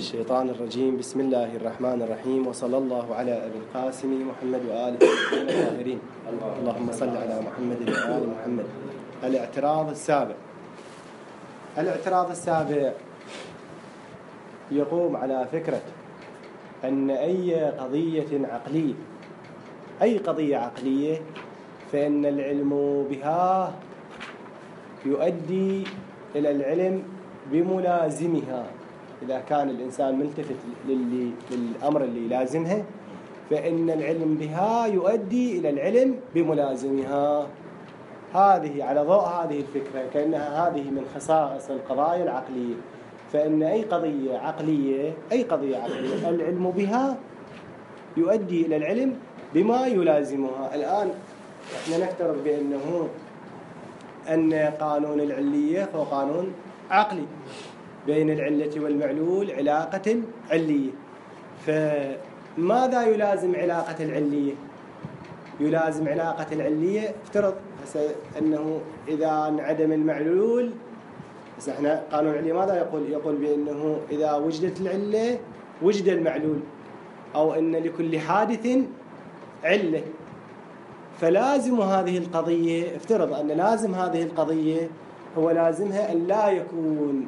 الشيطان الرجيم. بسم الله الرحمن الرحيم، وصلى الله على أبي القاسم محمد وآله الطاهرين. اللهم صل على محمد وآل محمد. الاعتراض السابع يقوم على فكرة أن أي قضية عقلية فإن العلم بها يؤدي إلى العلم بملازمها. إذا كان الإنسان ملتفت للأمر اللي لازمه فإن العلم بها يؤدي إلى العلم بملازمها. هذه على ضوء هذه الفكرة كأنها هذه من خصائص القضايا العقلية، فإن أي قضية عقلية العلم بها يؤدي إلى العلم بما يلازمها. الآن احنا نفترض بأنه أن قانون العلية هو قانون عقلي، بين العلة والمعلول علاقة علية. فماذا يلازم علاقة العلية؟ يلازم علاقة العلية افترض أنه إذا انعدم المعلول، بس احنا قانون العلية ماذا يقول بأنه إذا وجدت العلة وجد المعلول، أو أن لكل حادث علة. فلازم هذه القضية، افترض أن لازم هذه القضية هو لازمها أن لا يكون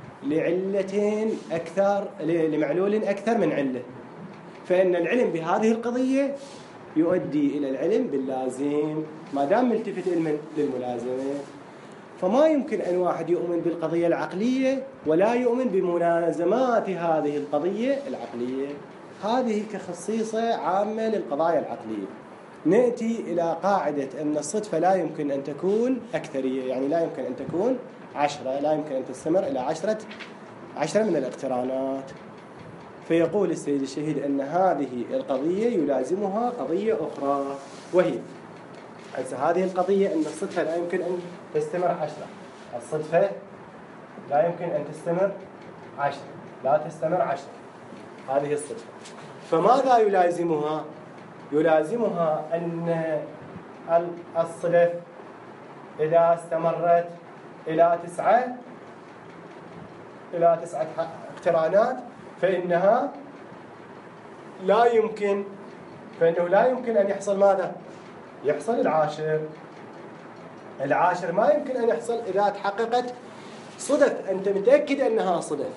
لمعلول أكثر من علة. فإن العلم بهذه القضية يؤدي إلى العلم باللازم ما دام ملتفت للملازمة. فما يمكن أن واحد يؤمن بالقضية العقلية ولا يؤمن بملازمات هذه القضية العقلية. هذه كخصيصة عامة للقضايا العقلية. نأتي إلى قاعدة أن الصدفة لا يمكن أن تكون أكثرية، يعني لا يمكن أن تكون 10، لا يمكن أن تستمر إلى 10 من الاقترانات. فيقول السيد الشهيد أن هذه القضية يلازمها قضية أخرى، وهي هذه القضية أن الصدفة لا يمكن أن تستمر 10. الصدفة لا يمكن أن تستمر 10، لا تستمر 10 هذه الصدفة. فماذا يلازمها؟ يلازمها أن الصدف إذا استمرت إلى 9 اقترانات فإنه لا يمكن أن يحصل ماذا؟ يحصل العاشر ما يمكن أن يحصل إذا تحققت صدف. أنت متأكد أنها صدف،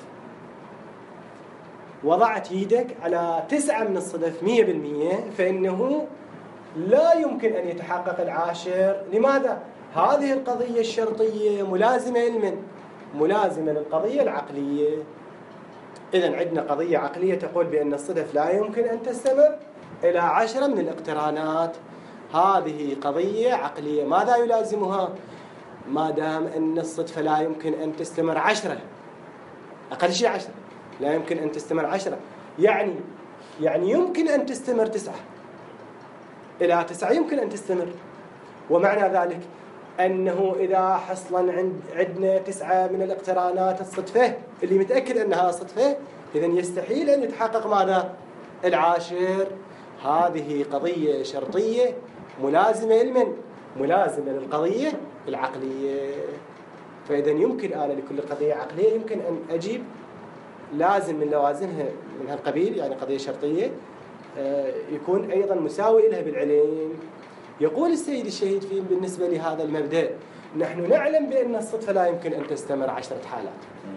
وضعت يدك على 9 من الصدف 100%، فإنه لا يمكن أن يتحقق العاشر. لماذا؟ هذه القضية الشرطية ملازمة للقضية العقلية. إذن عندنا قضية عقلية تقول بأن الصدف لا يمكن أن تستمر إلى 10 من الاقترانات. هذه قضية عقلية. ماذا يلازمها؟ ما دام أن الصدفة لا يمكن أن تستمر 10، أقل شيء 10، لا يمكن أن تستمر 10، يعني يمكن أن تستمر 9، إلى 9 يمكن أن تستمر. ومعنى ذلك أنه إذا حصلا عندنا 9 من الاقترانات الصدفة اللي متأكد أنها صدفة، إذن يستحيل أن يتحقق ماذا؟ العاشر. هذه قضية شرطية ملازمة للقضية العقلية. فإذن يمكن أنا لكل قضية عقلية يمكن أن أجيب لازم من لوازمها من هالقبيل، يعني قضية شرطية يكون أيضا مساوي لها بالعلم. يقول السيد الشهيد بالنسبة لهذا المبدأ: نحن نعلم بأن الصدفة لا يمكن أن تستمر 10 حالات،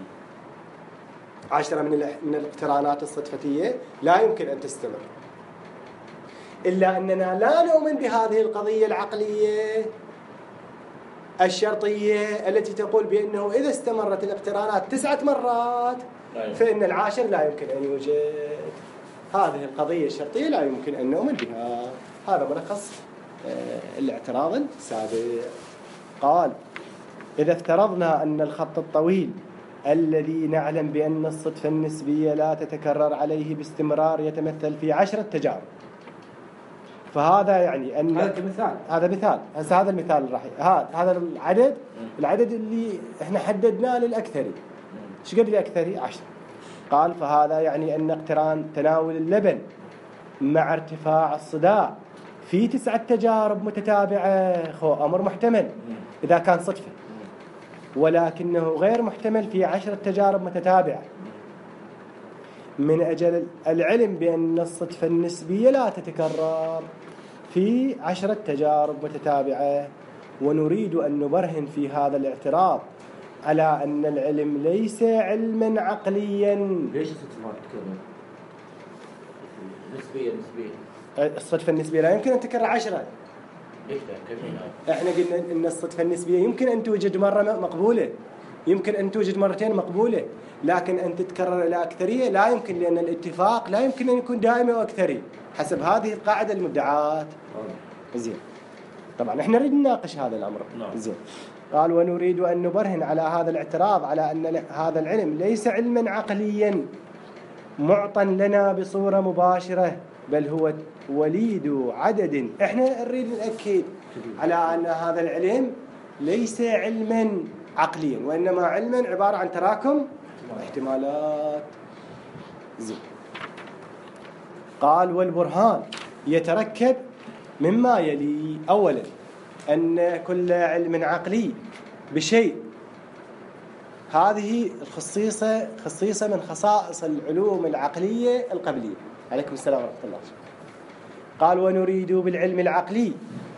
10 من الاقترانات الصدفتية لا يمكن أن تستمر، إلا أننا لا نؤمن بهذه القضية العقلية الشرطية التي تقول بأنه إذا استمرت الاقترانات 9 مرات فإن العاشر لا يمكن أن يوجد. هذه القضية الشرطية لا يمكن أن نؤمن بها. هذا ملخص الاعتراض السابق. قال: إذا افترضنا أن الخط الطويل الذي نعلم بأن الصدفة النسبية لا تتكرر عليه باستمرار يتمثل في 10 تجارب، فهذا يعني أن هذا مثال. هذا المثال راح هذا العدد اللي احنا حددناه للأكثري. ايش قد الأكثري؟ 10. قال: فهذا يعني أن اقتران تناول اللبن مع ارتفاع الصداع في 9 تجارب متتابعة أمر محتمل إذا كان صدفة، ولكنه غير محتمل في 10 تجارب متتابعة. من أجل العلم بأن الصدفة النسبية لا تتكرر في 10 تجارب متتابعة، ونريد أن نبرهن في هذا الاعتراض على أن العلم ليس علما عقليا. ليش الصدفة ما تتكرر؟ نسبية الصدفة النسبية لا يمكن أن تكرر 10. احنا قلنا ان الصدفة النسبية يمكن ان توجد مرة مقبولة، يمكن ان توجد مرتين مقبولة، لكن ان تتكرر الى اكثرية لا يمكن، لان الاتفاق لا يمكن ان يكون دائمي واكثري حسب هذه القاعدة المدعاة. زين، طبعا احنا نريد نناقش هذا الامر. زين، قال ونريد ان نبرهن على هذا الاعتراض على ان هذا العلم ليس علما عقليا معطى لنا بصورة مباشرة، بل هو وليد عدد. احنا نريد نأكد على أن هذا العلم ليس علما عقليا، وإنما علما عبارة عن تراكم احتمالات. زين، قال والبرهان يتركب مما يلي. أولا أن كل علم عقلي بشيء، هذه خصيصة من خصائص العلوم العقلية القبلية. عليكم السلام ورحمة الله. قال ونريد بالعلم العقلي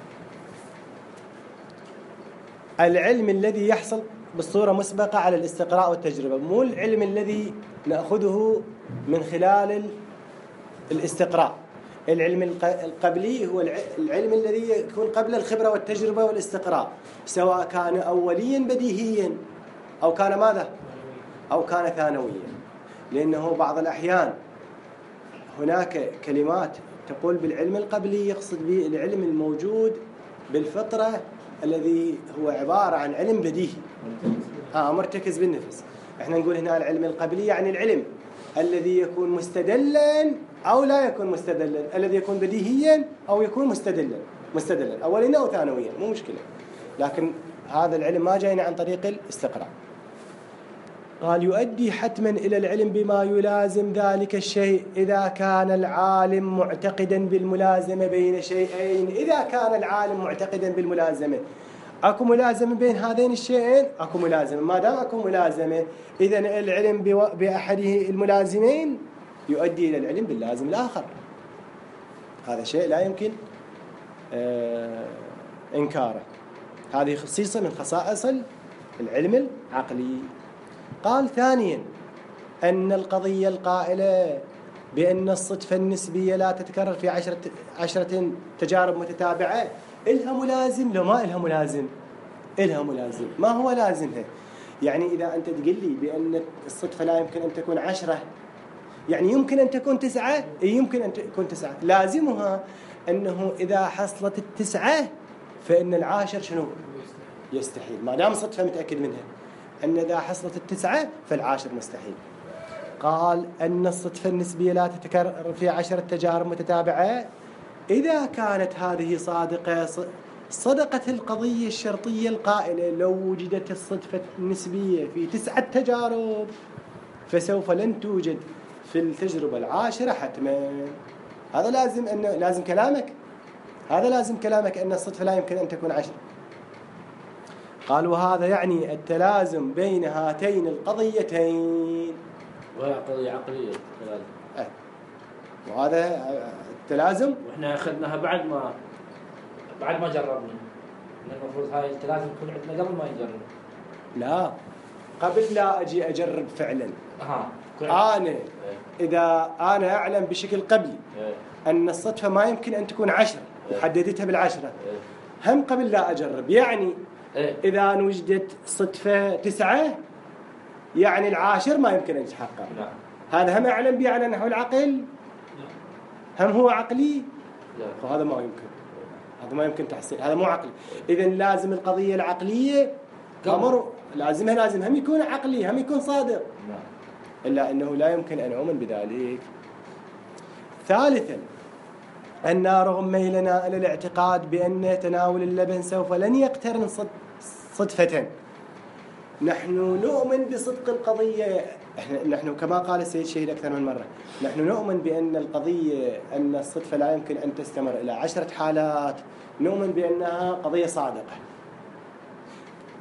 العلم الذي يحصل بالصورة مسبقة على الاستقراء والتجربة، مو العلم الذي نأخذه من خلال الاستقراء. العلم القبلي هو العلم الذي يكون قبل الخبرة والتجربة والاستقراء، سواء كان أوليا بديهيا أو كان ماذا؟ أو كان ثانويا. لأنه بعض الأحيان هناك كلمات تقول بالعلم القبلي يقصد به العلم الموجود بالفطرة الذي هو عبارة عن علم بديهي مرتكز بالنفس. احنا نقول هنا العلم القبلي يعني العلم الذي يكون مستدلا أو لا يكون مستدلا، الذي يكون بديهيا أو يكون مستدلا أوليا أو ثانويا، مو مشكلة، لكن هذا العلم ما جاينا عن طريق الاستقراء. قال يؤدي حتما إلى العلم بما يلازم ذلك الشيء إذا كان العالم معتقدا بالملازمة بين شيئين. إذا كان العالم معتقدا بالملازمة، أكو ملازمة بين هذين الشيئين، أكو ملازمة. ما دام أكو ملازمة، إذن العلم بأحده الملازمين يؤدي إلى العلم باللازم الآخر. هذا شيء لا يمكن إنكاره. هذه خصيصة من خصائص العلم العقلي. قال ثانيا أن القضية القائلة بأن الصدفة النسبية لا تتكرر في 10 تجارب متتابعة إلها ملازم. لو ما إلها ملازم، إلها ملازم. ما هو لازمها؟ يعني إذا أنت تقول لي بأن الصدفة لا يمكن أن تكون 10، يعني يمكن أن تكون 9، يمكن أن تكون 9. لازمها أنه إذا حصلت 9 فإن العاشر شنو؟ يستحيل. ما دام صدفة متأكد منها أن إذا حصلت 9 فالعاشر مستحيل. قال أن الصدفة النسبية لا تتكرر في 10 تجارب متتابعة إذا كانت هذه صادقة. صدقت القضية الشرطية القائلة لو وجدت الصدفة النسبية في 9 تجارب فسوف لن توجد في التجربة العاشرة حتما. هذا لازم كلامك، هذا لازم كلامك أن الصدفة لا يمكن أن تكون 10. قال وهذا يعني التلازم بين هاتين القضيتين. وهي قضية عقلية وهذا التلازم وإحنا أخذناها بعد ما جربنا. المفروض هاي التلازم تكون عندنا قبل ما نجرب. لا، قبل لا أجي أجرب فعلا. أنا إذا أنا أعلم بشكل قبلي أن الصدفة ما يمكن أن تكون 10 وحددتها بال10 هم قبل لا أجرب. يعني إذا وجدت صدفة 9 يعني العاشر ما يمكن أن يتحقق. هذا هم أعلم به على نحو العقل، هم هو عقلي. فهذا ما يمكن، هذا ما يمكن تحصيل، هذا مو عقلي. إذن لازم القضية العقلية أمر لازم هم يكون عقلي، هم يكون صادق، إلا أنه لا يمكن أن أؤمن بذلك. ثالثا أن رغم ميلنا إلى الاعتقاد بأن تناول اللبن سوف لن يقترن صدفة، نحن نؤمن بصدق القضية. نحن كما قال السيد شهيد أكثر من مرة، نحن نؤمن بأن القضية أن الصدفة لا يمكن أن تستمر إلى 10 حالات، نؤمن بأنها قضية صادقة.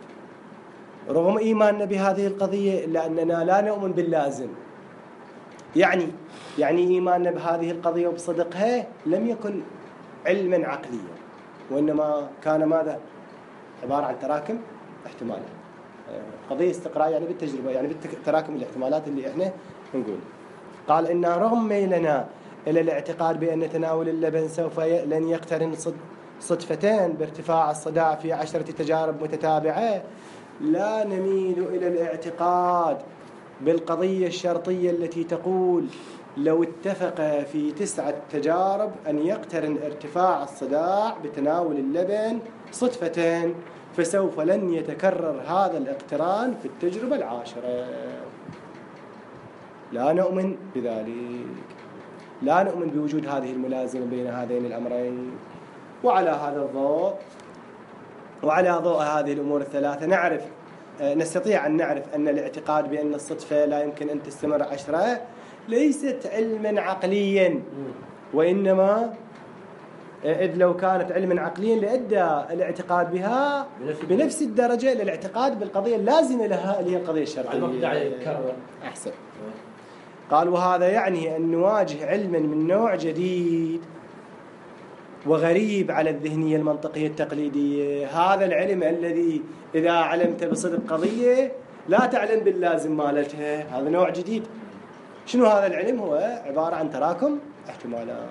رغم إيماننا بهذه القضية إلا أننا لا نؤمن باللازم. يعني إيماننا بهذه القضية وبصدقها لم يكن علما عقليا، وإنما كان ماذا؟ عبارة عن تراكم احتمالات، قضية استقراء يعني بالتجربة، يعني بالتراكم الاحتمالات اللي احنا نقول. قال إن رغم ميلنا إلى الاعتقاد بأن تناول اللبن سوف لن يقترن صدفتين بارتفاع الصداع في 10 تجارب متتابعة، لا نميل إلى الاعتقاد بالقضية الشرطية التي تقول لو اتفق في 9 تجارب أن يقترن ارتفاع الصداع بتناول اللبن صدفتين فسوف لن يتكرر هذا الاقتران في التجربة 10. لا نؤمن بذلك، لا نؤمن بوجود هذه الملازمة بين هذين الأمرين. وعلى ضوء هذه الأمور الثلاثة نستطيع أن نعرف أن الاعتقاد بأن الصدفة لا يمكن أن تستمر 10 ليست علما عقليا، وإنما إذ لو كانت علما عقليا لأدى الاعتقاد بها بنفس الدرجة للاعتقاد بالقضية اللازمة لها اللي هي القضية الشرطية. أحسن. قال وهذا يعني أن نواجه علما من نوع جديد وغريب على الذهنية المنطقية التقليدية. هذا العلم الذي إذا علمت بصدق قضية لا تعلم باللازم مالتها، هذا نوع جديد. شنو هذا العلم؟ هو عبارة عن تراكم احتمالات.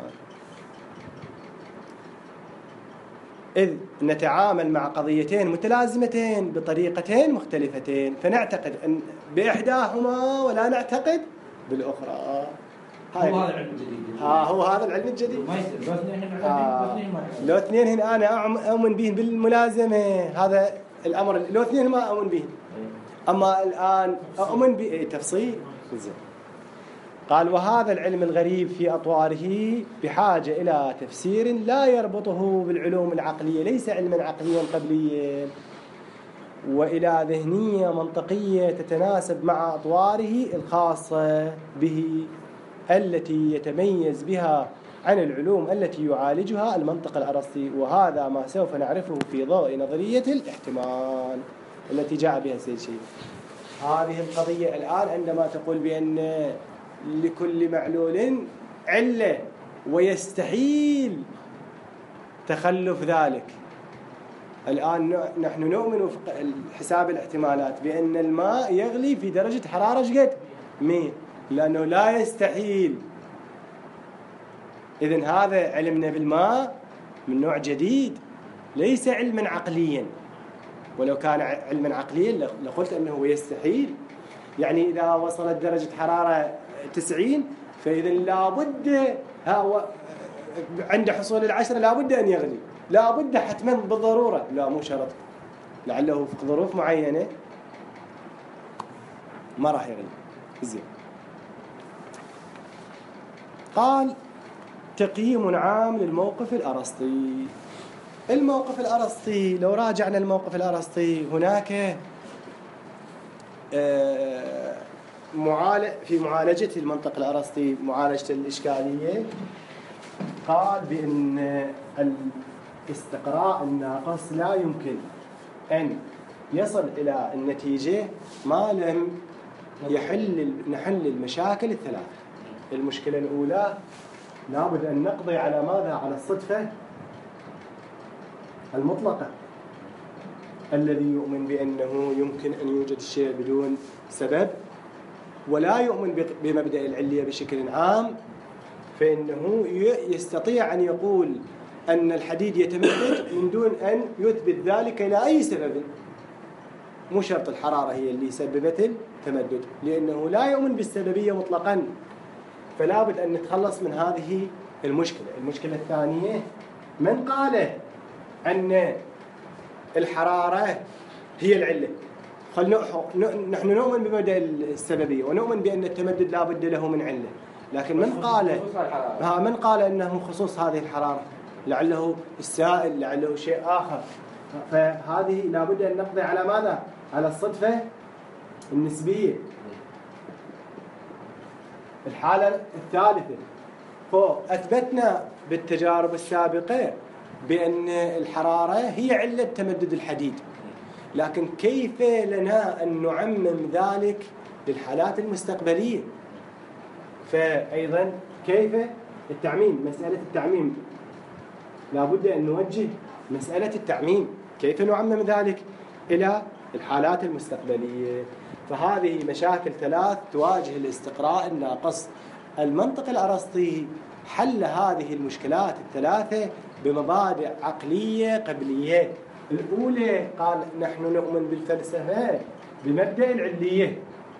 إذ نتعامل مع قضيتين متلازمتين بطريقتين مختلفتين فنعتقد أن بإحداهما ولا نعتقد بالأخرى. هو هذا العلم الجديد. هو هذا العلم الجديد. ما يصير لو اثنين هنا أنا أؤمن بهم بالملازمة، هذا الأمر لو اثنين ما أؤمن بهم. أما الآن أؤمن بتفصيل. قال وهذا العلم الغريب في أطواره بحاجة إلى تفسير لا يربطه بالعلوم العقلية، ليس علما عقليا قبليا، وإلى ذهنية منطقية تتناسب مع أطواره الخاصة به التي يتميز بها عن العلوم التي يعالجها المنطق الأرسطي. وهذا ما سوف نعرفه في ضوء نظرية الاحتمال التي جاء بها سيد شيخ. هذه القضية الآن عندما تقول بأن لكل معلول علة ويستحيل تخلف ذلك، الآن نحن نؤمن في حساب الاحتمالات بأن الماء يغلي في درجة حرارة قد 100 لأنه لا يستحيل. إذن هذا علمنا بالماء من نوع جديد ليس علما عقليا، ولو كان علما عقليا لقلت أنه يستحيل. يعني إذا وصلت درجة حرارة 90 فإذا لابد عند حصول 10 لابد أن يغلي، لابد حتما بالضرورة، لا مو شرط، لعله في ظروف معينة ما راح يغلي. زين. قال تقييم عام للموقف الأرسطي. الموقف الأرسطي لو راجعنا الموقف الأرسطي هناك في معالجة المنطق الأرسطي معالجة الإشكالية قال بأن الاستقراء الناقص لا يمكن أن يصل إلى النتيجة ما لم نحل المشاكل الثلاثة. المشكلة الأولى لابد أن نقضي على ماذا؟ على الصدفة المطلقة الذي يؤمن بأنه يمكن أن يوجد شيء بدون سبب ولا يؤمن بمبدأ العلية بشكل عام، فإنه يستطيع أن يقول أن الحديد يتمدد من دون أن يثبت ذلك إلى أي سبب، مو شرط الحرارة هي اللي سببت التمدد، لأنه لا يؤمن بالسببية مطلقا. فلا بد أن نتخلص من هذه المشكلة. المشكلة الثانية من قال أن الحرارة هي العلة. نحن نؤمن بمبدأ السببية ونؤمن بأن التمدد لا بد له من علة، لكن من قال أنه خصوص هذه الحرارة، لعله السائل، لعله شيء آخر. فهذه لا بد أن نقضي على ماذا؟ على الصدفة النسبية. الحالة الثالثة أثبتنا بالتجارب السابقة بأن الحرارة هي علة تمدد الحديد، لكن كيف لنا أن نعمم ذلك للحالات المستقبلية؟ فأيضا كيف التعميم، مسألة التعميم لابد أن نوجه مسألة التعميم، كيف نعمم ذلك إلى الحالات المستقبلية. فهذه مشاكل ثلاث تواجه الاستقراء الناقص. المنطق الأرسطي حل هذه المشكلات الثلاثة بمبادئ عقلية قبلية. الأولى قال نحن نؤمن بالفلسفة بمبدأ العلية،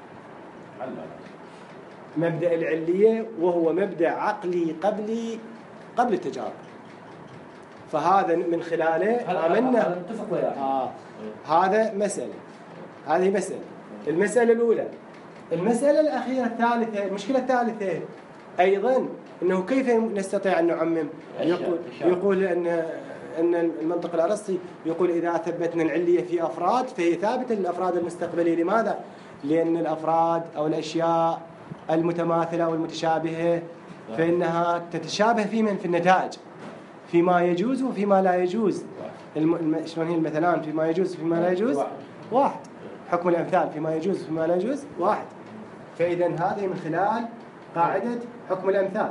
مبدأ العلية وهو مبدأ عقلي قبلي قبل التجارب، فهذا من خلاله آمنا. هذا مسألة، هذه مسألة. المسألة الأولى. المسألة الأخيرة الثالثة، المشكلة الثالثة أيضا أنه كيف نستطيع أن نعمم؟ يقول أن المنطق الأرسطي يقول إذا ثبتنا العلية في أفراد فهي ثابتة للأفراد المستقبلية. لماذا؟ لأن الأفراد أو الأشياء المتماثلة والمتشابهة فإنها تتشابه في النتائج، فيما يجوز وفيما لا يجوز. شلون هي المثلان؟ فيما يجوز وفيما لا يجوز واحد. حكم الأمثال فيما يجوز وفيما لا يجوز واحد. فإذا هذه من خلال قاعدة حكم الأمثال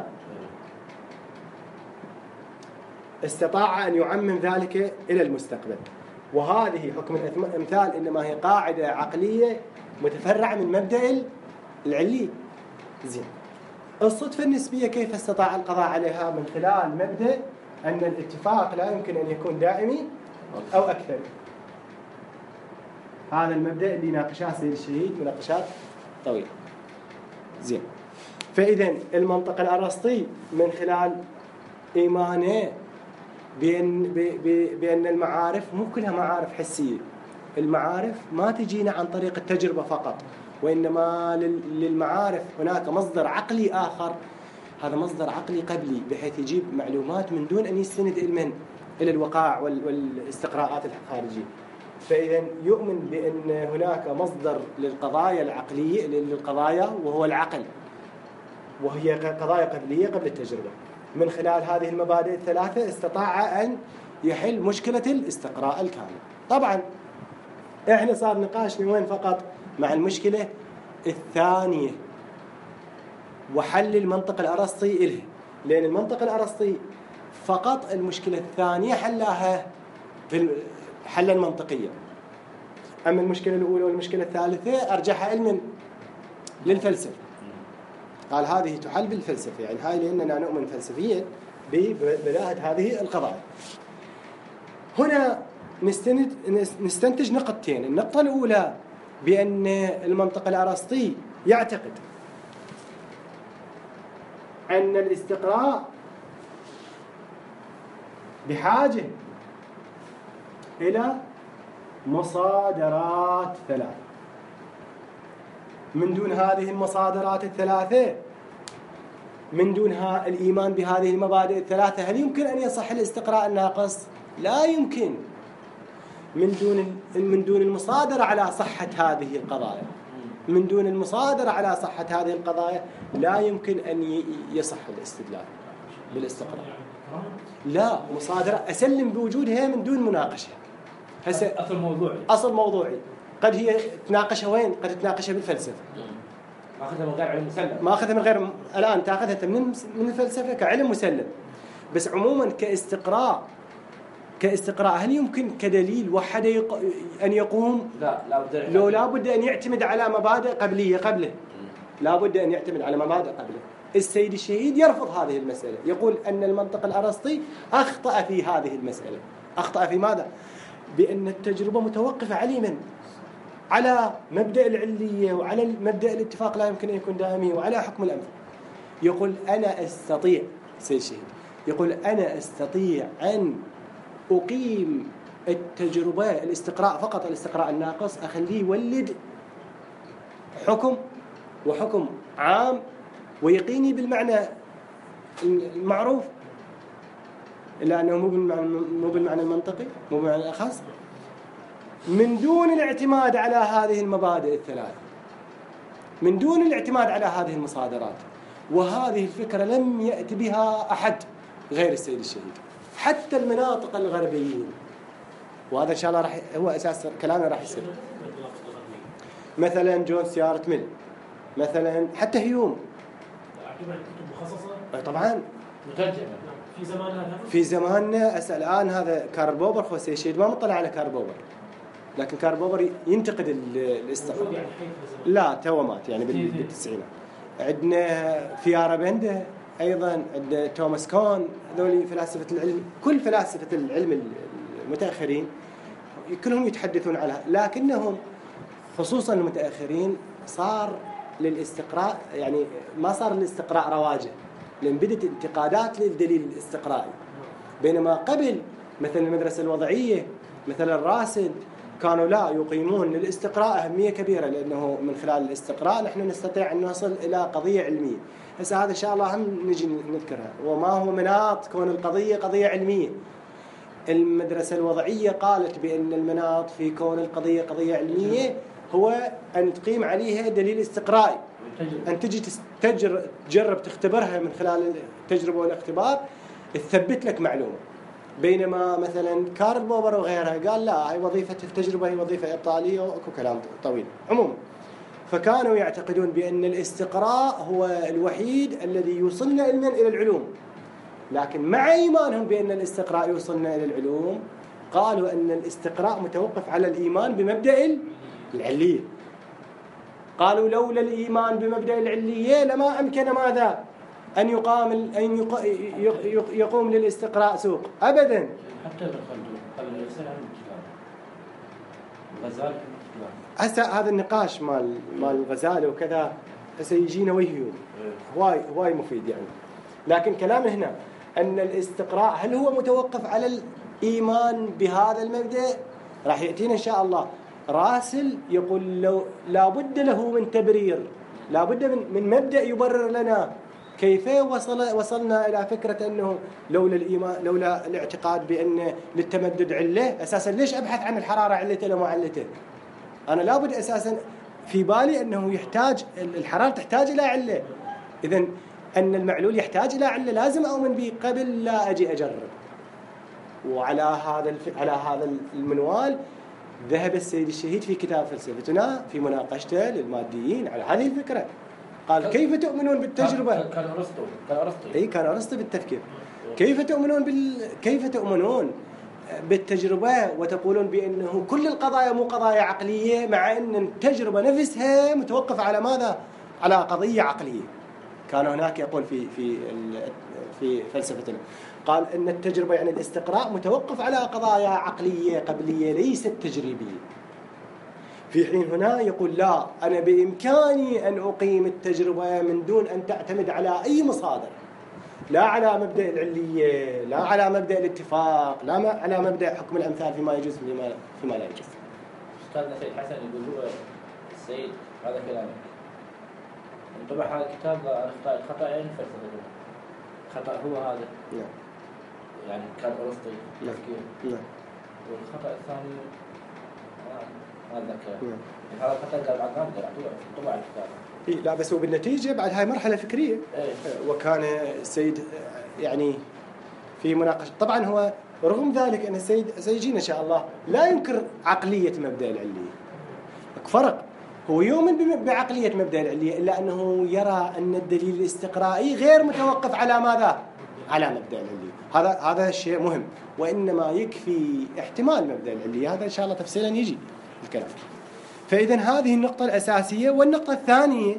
استطاع أن يعمم ذلك إلى المستقبل. وهذه حكم الأمثال إنما هي قاعدة عقلية متفرعة من مبدأ العلي. زين. الصدفة النسبية كيف استطاع القضاء عليها؟ من خلال مبدأ أن الاتفاق لا يمكن أن يكون دائمي أو أكثر. هذا المبدأ اللي ناقشاه سيد الشهيد مناقشات طويلة. زين. فإذا المنطق الأرسطي من خلال إيمانه بأن المعارف مو كلها معارف حسية، المعارف ما تجينا عن طريق التجربة فقط، وإنما للمعارف هناك مصدر عقلي آخر، هذا مصدر عقلي قبلي بحيث يجيب معلومات من دون أن يستند إلى الوقائع والاستقراءات الخارجية. فإذا يؤمن بأن هناك مصدر للقضايا العقلية للقضايا وهو العقل، وهي قضايا قبلية قبل التجربة. من خلال هذه المبادئ الثلاثة استطاع أن يحل مشكلة الاستقراء الكامل. طبعا احنا صار نقاشنا وين فقط مع المشكلة الثانية وحل المنطق الأرسطي إله، لأن المنطق الأرسطي فقط المشكلة الثانية حلاها حلا منطقيا، أما المشكلة الأولى والمشكلة الثالثة أرجحها علما للفلسفة. قال هذه تحل بالفلسفة، يعني هاي لأننا نؤمن فلسفيا ببداهة هذه القضايا. هنا نستنتج نقطتين. النقطة الأولى بأن المنطق الأرسطي يعتقد أن الاستقراء بحاجة إلى مصادرات ثلاث. من دون هذه المصادرات الثلاثة، من دونها الإيمان بهذه المبادئ الثلاثة، هل يمكن أن يصح الاستقراء الناقص؟ لا يمكن. من دون المصادرة على صحة هذه القضايا، من دون المصادرة على صحة هذه القضايا لا يمكن أن يصح الاستدلال بالاستقراء. لا، مصادرة أسلم بوجودها من دون مناقشة. أصل موضوعي قد هي تناقشها وين؟ قد تناقشها بالفلسفة. ماخذها من غير علم مسلم. ماخذها من غير، الآن تأخذها من الفلسفة كعلم مسلم. بس عموما كاستقراء هل يمكن كدليل وحده أن يقوم؟ لا، لابد أن يعتمد على مبادئ قبلية قبله. لابد أن يعتمد على مبادئ قبله. السيد الشهيد يرفض هذه المسألة، يقول أن المنطق الأرسطي أخطأ في هذه المسألة. أخطأ في ماذا؟ بأن التجربة متوقفة علما على مبدأ العلية وعلى مبدأ الاتفاق لا يمكن أن يكون دائمي وعلى حكم الأمثال. يقول أنا أستطيع، سيد الشهيد يقول أنا أستطيع أن أقيم التجربة الاستقراء فقط، الاستقراء الناقص أخليه يولد حكم وحكم عام ويقيني بالمعنى المعروف، إلا أنه مو بالمعنى المنطقي، مو بالمعنى الأخص، من دون الاعتماد على هذه المبادئ الثلاث، من دون الاعتماد على هذه المصادرات. وهذه الفكرة لم يأتي بها أحد غير السيد الشهيد، حتى المناطق الغربيين. وهذا إن شاء الله هو أساس كلامنا راح يصير. مثلا جون ستيوارت ميل، مثلا حتى هيوم كتب مخصصة طبعا مترجمة في زمانها. في زماننا الآن هذا كارل بوبر خوسي شيد ما مطلع على كارل بوبر، لكن كارل بوبر ينتقد الاستقراء. يعني لا تو مات يعني بالتسعينات. عندنا فيارا بنده أيضا، عندنا توماس كون، هذول فلاسفة العلم، كل فلاسفة العلم المتأخرين كلهم يتحدثون عنها، لكنهم خصوصا المتأخرين صار للاستقراء يعني ما صار الاستقراء رواجه، لأن بدت انتقادات للدليل الاستقرائي. بينما قبل مثل المدرسة الوضعية مثل الراسد كانوا لا يقيمون للاستقراء أهمية كبيرة، لأنه من خلال الاستقراء نحن نستطيع أن نصل إلى قضية علمية. هسه هذا إن شاء الله هم نجي نذكرها، وما هو مناط كون القضية قضية علمية. المدرسة الوضعية قالت بأن المناط في كون القضية قضية علمية هو أن تقيم عليها دليل استقرائي، أن تجي تجرب تختبرها من خلال التجربة والاختبار تثبت لك معلومة. بينما مثلا كارل بوبر وغيرها قال لا، هي وظيفة التجربة هي وظيفة إبطالية، وأكو كلام طويل. عموما فكانوا يعتقدون بأن الاستقراء هو الوحيد الذي يوصلنا علما إلى العلوم، لكن مع إيمانهم بأن الاستقراء يوصلنا إلى العلوم قالوا أن الاستقراء متوقف على الإيمان بمبدأ العلية. قالوا لولا الإيمان بمبدأ العلية لما أمكن ماذا أن يقوم للاستقراء سوق أبدا. حتى قبل الإنسان عن الغزالي هسه هذا النقاش مال الغزالي وكذا هسه يجينا ويهيون هواي مفيد يعني. لكن كلام هنا أن الاستقراء هل هو متوقف على الإيمان بهذا المبدأ؟ راح يأتينا إن شاء الله. راسل يقول لو لابد له من تبرير، لابد من مبدأ يبرر لنا كيف وصلنا إلى فكرة أنه لولا الإيمان، لولا الاعتقاد بأن للتمدد علة، أساسا ليش أبحث عن الحرارة علته لو ما علته؟ أنا لابد أساسا في بالي أنه يحتاج الحرارة تحتاج إلى علة، إذن أن المعلول يحتاج إلى علة لازم أؤمن به قبل لا أجي أجرب. وعلى هذا المنوال ذهب السيد الشهيد في كتاب فلسفتنا في مناقشته للماديين على هذه الفكرة. قال كيف تؤمنون بالتجربة؟ كان أرسطو كان أرسطو بالتفكير. كيف تؤمنون بالتجربة وتقولون بأنه كل القضايا مو قضايا عقلية، مع أن التجربة نفسها متوقفة على ماذا؟ على قضية عقلية. كان هناك يقول في فلسفتنا، قال أن التجربة يعني الاستقراء متوقف على قضايا عقلية قبلية ليست تجريبية. في حين هنا يقول لا، أنا بإمكاني أن أقيم التجربة من دون أن تعتمد على أي مصادر، لا على مبدأ العلية، لا على مبدأ الاتفاق، لا على مبدأ حكم الأمثال فيما يجوز فيما لا يجوز. أستاذنا سيد حسن يقول هو السيد هذا كلامك طبعا هذا الكتاب خطأين فلسفتنا. خطأ هو هذا نعم. يعني كان أرسطو تفكير. نعم. والخطأ الثاني ما أتذكر. نعم. هذا الخطأ قال بعد ما أقدر طبع الكتاب. لا بس هو بالنتيجة بعد هاي مرحلة فكرية. وكان السيد يعني في مناقشة، طبعا هو رغم ذلك أن السيد سيجينا إن شاء الله لا ينكر عقلية مبدأ العلية. فرق، هو يؤمن بعقلية مبدأ العلية إلا أنه يرى أن الدليل الاستقرائي غير متوقف على ماذا؟ على مبدأ العلية. هذا شيء مهم، وإنما يكفي احتمال مبدأ العلية. هذا إن شاء الله تفصيلا يجي الكلام. فإذا هذه النقطة الأساسية. والنقطة الثانية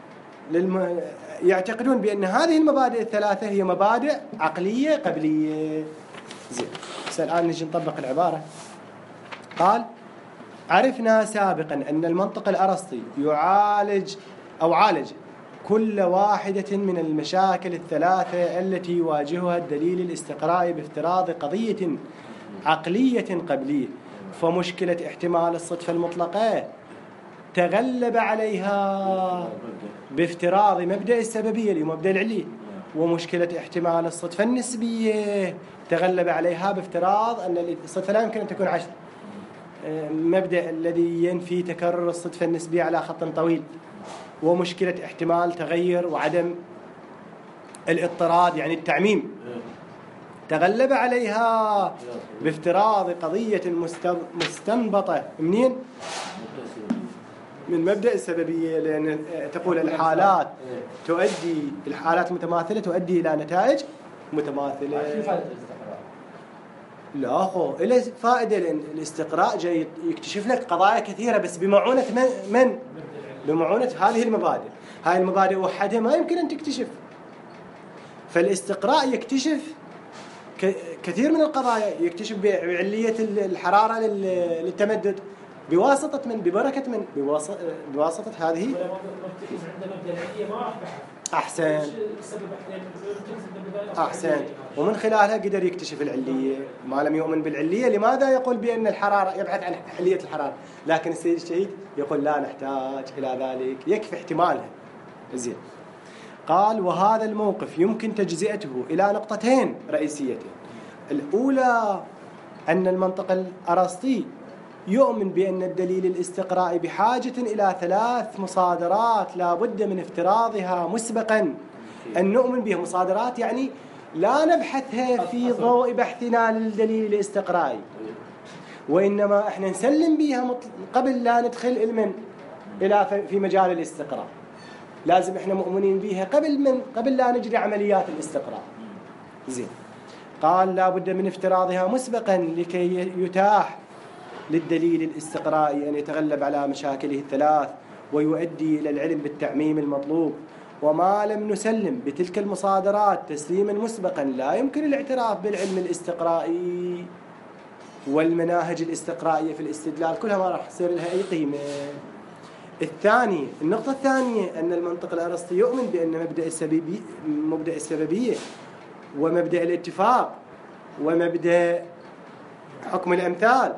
يعتقدون بأن هذه المبادئ الثلاثة هي مبادئ عقلية قبلية. زين، الآن نجي نطبق العبارة. قال عرفنا سابقا أن المنطق الأرسطي عالج كل واحدة من المشاكل الثلاثة التي يواجهها الدليل الاستقرائي بافتراض قضية عقلية قبلية. فمشكلة احتمال الصدفة المطلقة تغلب عليها بافتراض مبدأ السببية اللي هو مبدأ العلية، ومشكلة احتمال الصدفة النسبية تغلب عليها بافتراض أن الصدفة لا يمكن أن تكون 10، مبدأ الذي ينفي تكرر الصدفة النسبية على خط طويل. ومشكلة احتمال تغير وعدم الاضطراد يعني التعميم تغلب عليها بافتراض قضية مستنبطة منين؟ من مبدأ السببية، لأن تقول الحالات متماثلة تؤدي إلى نتائج متماثلة. شو فائدة الاستقراء؟ لا أخو، إلى فائدة، لأن الاستقراء جاي يكتشف لك قضايا كثيرة بس بمعونة من؟ بمعونة هذه المبادئ. هاي المبادئ وحدها ما يمكن أن تكتشف. فالاستقراء يكتشف كثير من القضايا، يكتشف بعلية الحرارة للتمدد بواسطة من؟ ببركة من؟ بواسطة هذه. عندما مبدأ العلية ما راح بحث. أحسن. ومن خلالها قدر يكتشف العلية. ما لم يؤمن بالعلية لماذا يقول بأن الحرارة، يبحث عن علية الحرارة؟ لكن السيد الشهيد يقول لا نحتاج إلى ذلك، يكفي احتمالها. زين. قال وهذا الموقف يمكن تجزئته إلى نقطتين رئيسيتين. الأولى أن المنطق الأرسطي يؤمن بأن الدليل الاستقرائي بحاجة إلى 3 مصادرات لا بد من افتراضها مسبقا. أن نؤمن بها مصادرات يعني لا نبحثها في ضوء بحثنا للدليل الاستقرائي، وإنما إحنا نسلم بها قبل لا ندخل في مجال الاستقراء. لازم إحنا مؤمنين بها قبل لا نجري عمليات الاستقراء. زين. قال لا بد من افتراضها مسبقا لكي يتاح للدليل الاستقرائي أن يتغلب على مشاكله ال3 ويؤدي إلى العلم بالتعميم المطلوب. وما لم نسلم بتلك المصادرات تسليما مسبقا لا يمكن الاعتراف بالعلم الاستقرائي والمناهج الاستقرائية في الاستدلال، كلها ما راح يصير لها أي قيمة. النقطة الثانية أن المنطق الأرسطي يؤمن بأن مبدأ السببية ومبدأ الاتفاق ومبدأ حكم الأمثال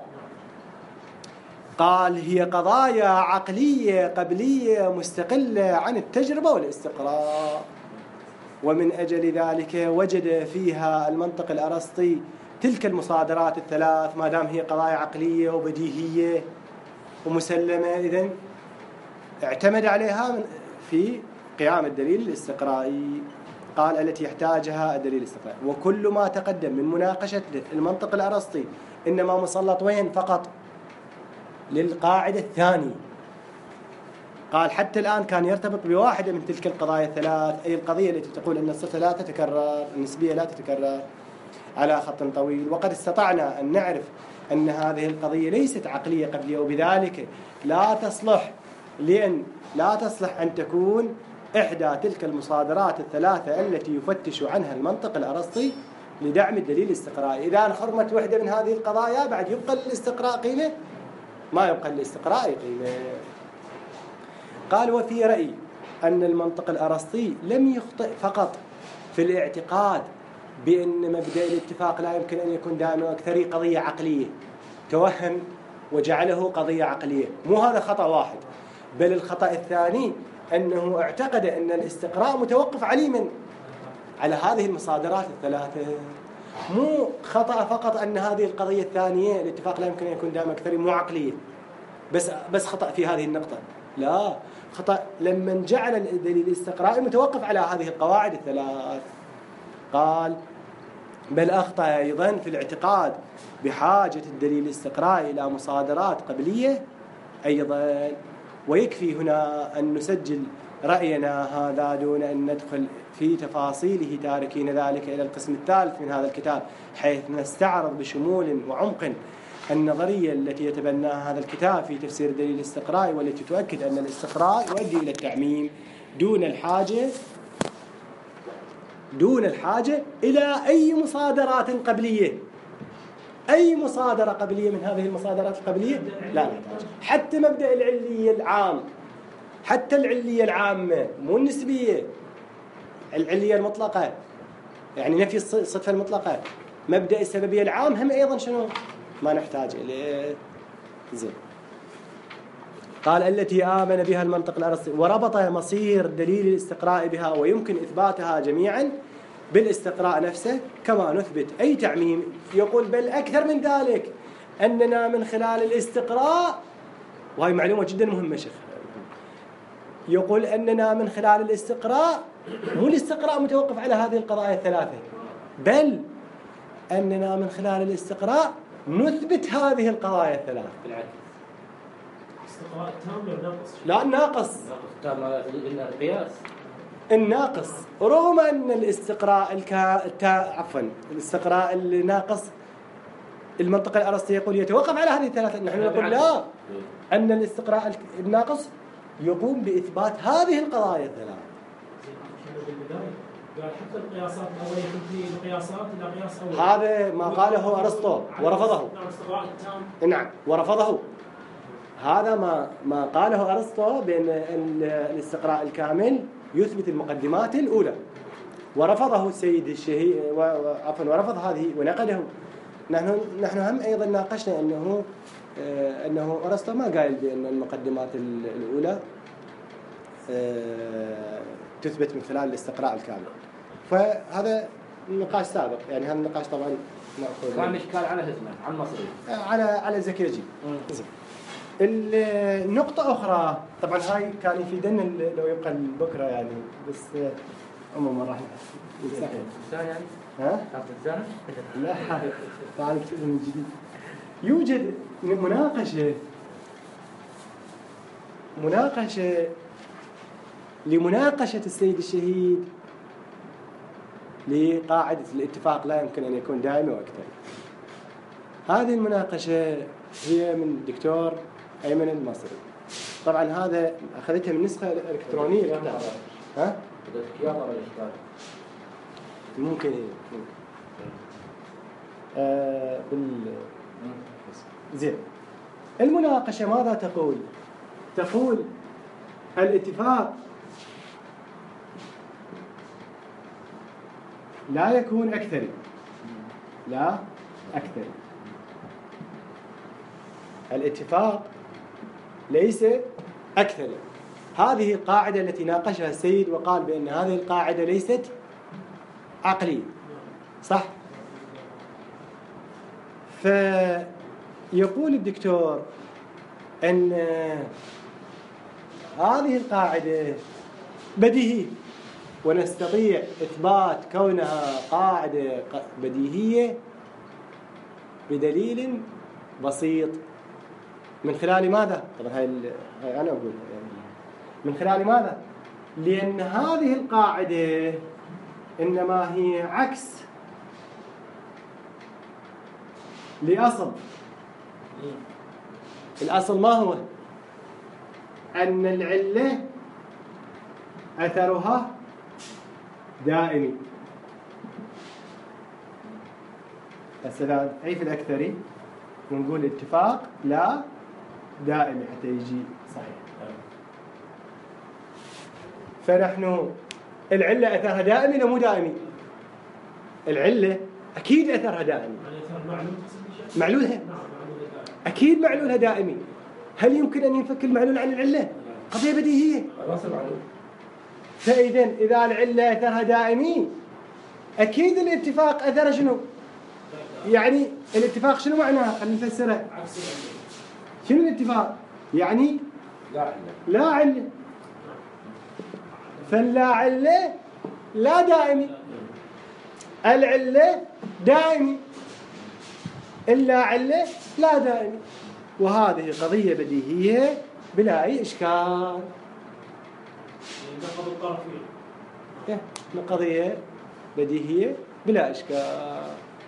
قال هي قضايا عقلية قبلية مستقلة عن التجربة والاستقراء، ومن أجل ذلك وجد فيها المنطق الأرسطي تلك المصادرات ال3 ما دام هي قضايا عقلية وبديهية ومسلمة، إذن اعتمد عليها في قيام الدليل الاستقرائي. قال التي يحتاجها الدليل الاستقرائي. وكل ما تقدم من مناقشة المنطق الأرسطي إنما مسلط وين فقط للقاعدة الثانية. قال حتى الآن كان يرتبط بواحدة من تلك القضايا ال3، أي القضية التي تقول أن الصفة لا تتكرر، النسبية لا تتكرر على خط طويل. وقد استطعنا أن نعرف أن هذه القضية ليست عقلية قبلية، وبذلك لا تصلح أن تكون إحدى تلك المصادرات ال3 التي يفتش عنها المنطق الأرسطي لدعم الدليل الاستقرائي. إذا انخرمت وحدة من هذه القضايا بعد يبقى للاستقراء قيمة؟ ما يبقى للاستقراء قيمة. قال وفي رأيي أن المنطق الأرسطي لم يخطئ فقط في الاعتقاد بأن مبدأ الاتفاق لا يمكن أن يكون دائما أكثر قضية عقلية، توهم وجعله قضية عقلية. مو هذا خطأ واحد، بل الخطأ الثاني أنه اعتقد أن الاستقراء متوقف على هذه المصادرات ال3. مو خطأ فقط أن هذه القضية الثانية الاتفاق لا يمكن أن يكون دائما أكثر مو عقلية، بس خطأ في هذه النقطة. لا، خطأ لما جعل الدليل الاستقرائي متوقف على هذه القواعد ال3. قال بل أخطأ أيضا في الاعتقاد بحاجة الدليل الاستقرائي إلى مصادرات قبلية أيضا. ويكفي هنا أن نسجل رأينا هذا دون أن ندخل في تفاصيله، تاركين ذلك إلى القسم الثالث من هذا الكتاب، حيث نستعرض بشمول وعمق النظرية التي يتبناها هذا الكتاب في تفسير الدليل الاستقرائي، والتي تؤكد أن الاستقراء يؤدي إلى التعميم دون الحاجة إلى أي مصادرات قبلية. أي مصادرة قبلية من هذه المصادرات القبلية لا نحتاج. حتى مبدأ العلية العام، حتى العلية العامة مو النسبية، العلية المطلقة يعني نفي الصفة المطلقة، مبدأ السببية العام هم أيضا شنو ما نحتاج إليه. زين. قال التي آمن بها المنطق الأرسطي وربط مصير دليل الاستقراء بها ويمكن إثباتها جميعا بالاستقراء نفسه كما نثبت أي تعميم. يقول بل أكثر من ذلك أننا من خلال الاستقراء، وهي معلومة جدا مهمة شيخ، يقول أننا من خلال الاستقراء، مو الاستقراء متوقف على هذه القضايا ال3، بل أننا من خلال الاستقراء نثبت هذه القضايا ال3. الاستقراء التام ولا ناقص؟ لا الناقص. التام لا تجد إلا القياس. الناقص رغم أن الاستقراء الاستقراء الناقص المنطق الأرسطي يقول يتوقف على هذه الثلاثة. نحن نقول لا، أن الاستقراء الناقص يقوم بإثبات هذه القضايا الثلاث. قال حتى القياسات الأولية تنتهي القياسات إلى قياس أول. هذا ما قاله أرسطو ورفضه. الاستقراء التام. نعم ورفضه. هذا ما قاله أرسطو بأن الاستقراء الكامل يثبت المقدمات الأولى، ورفضه السيد الشهي ورفض هذه ونقده. نحن هم أيضا ناقشنا أنه أرسطو ما قال بأن المقدمات الأولى تثبت من خلال الاستقراء الكامل. فهذا نقاش سابق، يعني هذا النقاش طبعا كان إشكال على اسمه عن مصري على زكرياجي. النقطة أخرى طبعا هاي كان يفيدنا لو يبقى بكرة يعني، بس عموما راح الثاني يعني ها؟ الثاني؟ لا تعال نكتب من جديد. يوجد مناقشة لمناقشة السيد الشهيد لقاعدة الاتفاق لا يمكن أن يكون دائمي وأكثر. هذه المناقشة هي من الدكتور أيمن المصري. طبعا هذا أخذتها من نسخة إلكترونية. ها؟ ممكن زين. المناقشة ماذا تقول؟ تقول الاتفاق لا يكون أكثري، لا أكثري. الاتفاق ليس أكثري. هذه القاعدة التي ناقشها السيد وقال بأن هذه القاعدة ليست عقلية، صح؟ فيقول الدكتور أن هذه القاعدة بديهية، ونستطيع إثبات كونها قاعدة بديهية بدليل بسيط. من خلال ماذا؟ طبعا هاي أنا أقول من خلال ماذا؟ لأن هذه القاعدة إنما هي عكس لأصل. الأصل ما هو؟ أن العلة أثرها دائمي. السلام أي في الأكثري ونقول اتفاق لا دائمي حتى يجي صحيح. فنحن العلة أثرها دائمي ولا مو دائمي؟ العلة أكيد أثرها دائمي. معلولها أكيد معلولها دائمي. هل يمكن أن ينفك المعلول عن العلة؟ قضية بديهية. فإذا إذا العلة أثرها دائمي أكيد الاتفاق أثر شنو؟ يعني الاتفاق شنو معناه؟ خلينا نفسره. شنو الاتفاق؟ يعني لا علة. فاللا علة لا دائمي، العلة دائمي، اللا علة لا دائمي. وهذه قضية بديهية بلا أي إشكال. قضية بديهية بلا إشكال.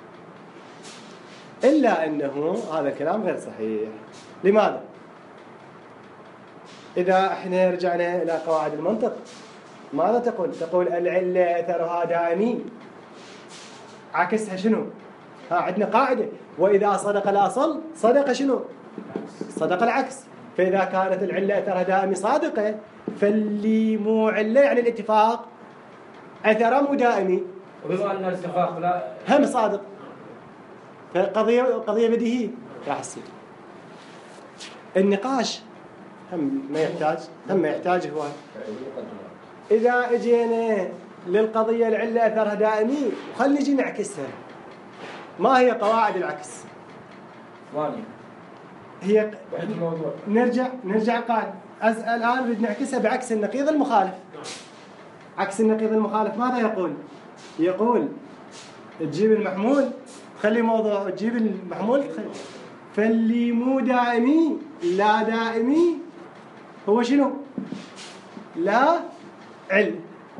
إلا أنه هذا الكلام غير صحيح. لماذا؟ إذا إحنا رجعنا إلى قواعد المنطق ماذا تقول؟ تقول العلة أثرها دائمي. عكسها شنو؟ عندنا قاعدة وإذا صدق الأصل صدق شنو؟ صدق العكس. فإذا كانت العلة أثرها دائمي صادقة فاللي مو علة يعني الاتفاق أثره مو دائمي، وبما أن الاتفاق لا هم صادق. فقضية بديهية راح تصير. النقاش هم ما يحتاج هواي. إذا اجينا للقضية العلة أثرها دائمي وخلي نجي نعكسها. ما هي قواعد العكس؟ هي نرجع قاعدة. الآن بدنا نعكسها بعكس النقيض المخالف. عكس النقيض المخالف ماذا يقول؟ يقول تجيب المحمول خلي موضوع، تجيب المحمول فاللي مو دائمي لا دائمي هو شنو؟ لا علة.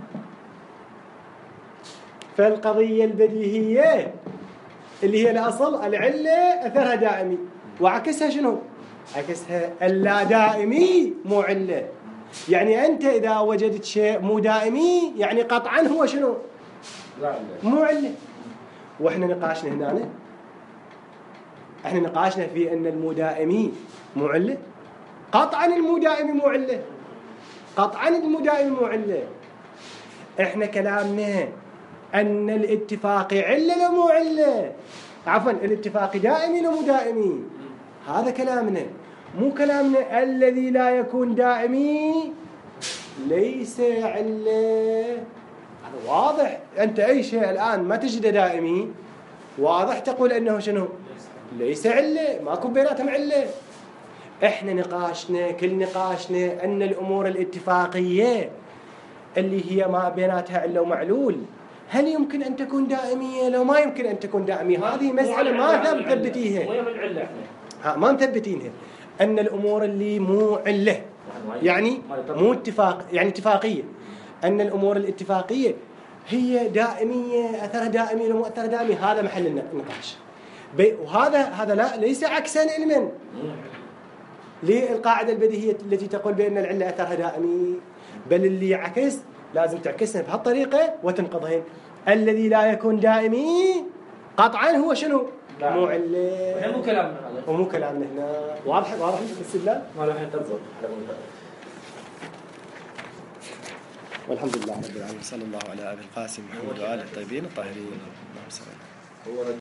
فالقضية البديهية اللي هي الأصل العلة أثرها دائمي، وعكسها شنو؟ عكسها اللا دائمي مو علة. يعني أنت إذا وجدت شيء مو دائمي يعني قطعا هو شنو؟ مو علة. وإحنا نقاشنا هنا، إحنا نقاشنا في أن المو دائمي مو علة. قطعا المو دائمي مو علة، قطعا المو دائمي مو علة. إحنا كلامنا أن الاتفاق علة لو مو علة، عفوا الاتفاق دائمي لو مو دائمي، هذا كلامنا. مو كلامنا الذي لا يكون دائمي ليس علة. هذا واضح. أنت أي شيء الآن ما تجده دائمي واضح تقول أنه شنو؟ ليس علة، ماكو بيناتهم علة. إحنا نقاشنا كل نقاشنا أن الأمور الاتفاقية اللي هي ما بيناتها علة ومعلول هل يمكن أن تكون دائمية لو ما يمكن أن تكون دائمية. هذه مسألة ما مثبتيها، ما مثبتينها. أن الأمور اللي مو علة يعني مو اتفاق، يعني اتفاقية، أن الأمور الاتفاقية هي دائمية، أثرها دائمي لو مو أثرها دائمي، هذا محل النقاش. وهذا لا ليس عكسا علما للقاعدة البديهية التي تقول بأن العلة أثرها دائمي، بل اللي عكس لازم تعكسها بهالطريقة وتنقضهن. الذي لا يكون دائمي قطعا هو شنو؟ مو علة. مو كلامنا هذا، ومو كلامنا هنا. واضح الاستدلال؟ ما راح ينطبق. والحمد لله رب العالمين، صلى الله على أبي القاسم محمد وآله الطيبين الطاهرين.